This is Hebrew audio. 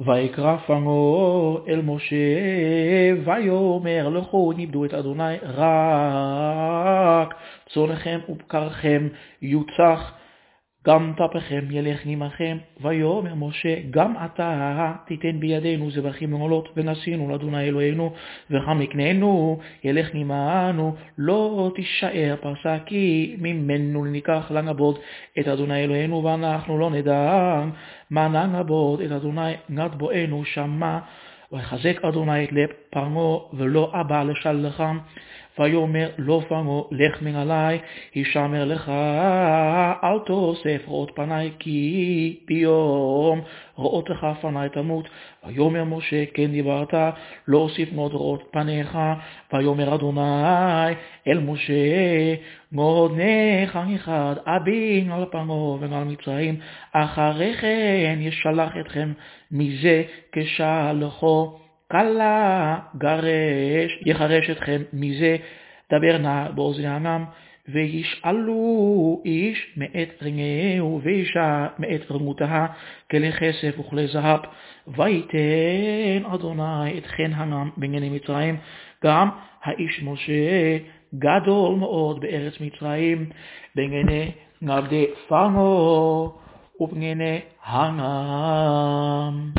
ויקרא פרעה אל משה ויאמר לכו נפדו את אדוני רק צונכם ובקרכם יוצח גם טפכם ילך עמכם. ויאמר משה גם אתה תיתן בידינו זבחים ועולות ונשינו לאדוני אלוהינו וחמקננו ילך עמנו לא תישאר פרסה כי ממנו ניקח לנעבוד את אדוני אלוהינו ואנחנו לא נדע מה נעבוד את אדוני נטבואנו שמה. ויחזק אדוני את לב פרעה ולא אבא לשלחם. ויאמר לא פרעה לך מן עלי הישמר לך אל תאסף ראות פני כי ביום ראותך פני תמות. ויאמר משה כן דיברת לא אוסיף מאוד ראות פניך. ויאמר אדוני אל משה גודנך אחד אבין על פרעה ועל מצרים אחרי כן ישלח אתכם מזה כשלחו קלה גרש יחרש אתכם מזה דבר נא באוזני העם. וישאלו איש מאת רנגהו ואישה מאת רמותה כלי כסף וכלי זהב. ויתן אדוני את חן העם בענייני מצרים גם האיש משה גדול מאוד בארץ מצרים בענייני עבדי פרעה ובענייני העם.